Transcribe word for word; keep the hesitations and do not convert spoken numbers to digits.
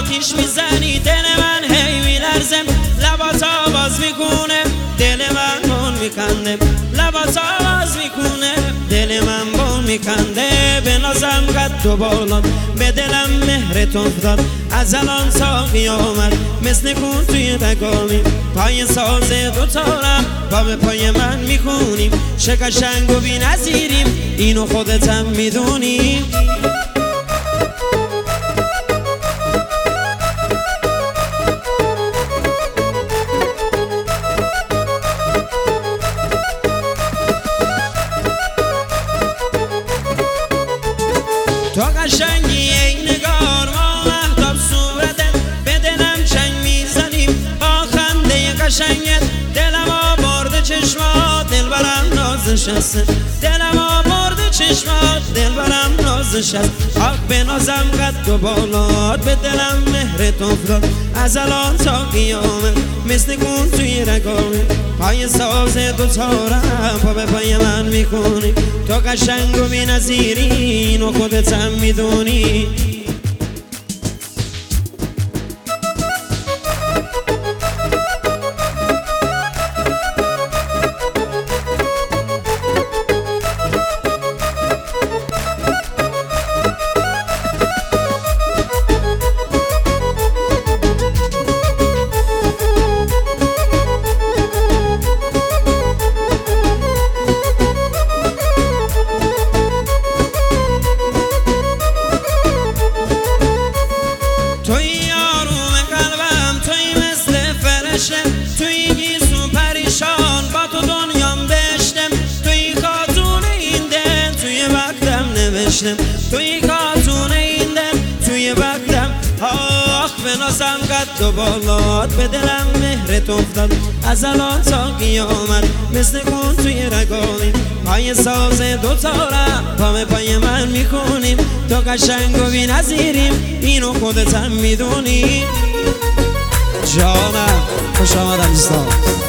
آتیش میزنی دل من هی میلرزم، لبات آواز میکنه دل من بون میکنده، لبات آواز میکنه دل من بون میکنده. به نازم قد و بالات به دلم مهرت افتاد، از الان تا قیامت مثل کن توی رگامی. پای ساز دوتارم با به پای من میخونیم، چه قشنگ و بی نظیریم اینو خودتم میدونی. تو قشنگی ای نگار ما مهتاب صورتت، به دلم چنگ میزنیم با خنده قشنگت. دلم آورده چشمات دلبرم نازش هست، دلم آورده چشمات دلبرم نازش هست. آخ به نازم قد و بالات به دلم مهرت افتاد، از الان تا قیامت مثل کن توی رگامه. پای ساز دوتارم پا به پای من میکنی، تو قشنگ و بی نظیری اینو خودتم میدونی. توی آروم قلبم توی مثل فرشته، توی گیسو پریشان با تو دنیام بشتم. توی کاتون این دل توی وقتم نوشتم، توی کاتون این دل توی وقتم. آخ به نازم قد و بالات به دلم مهرت افتاد، از الان تا قیامت مثل کن توی رگامی. پای ساز دوتارم پا به پای من میکنیم، تو قشنگ و بی نظیریم اینو خودتم میدونی. جانم خوش آمد عزیزان.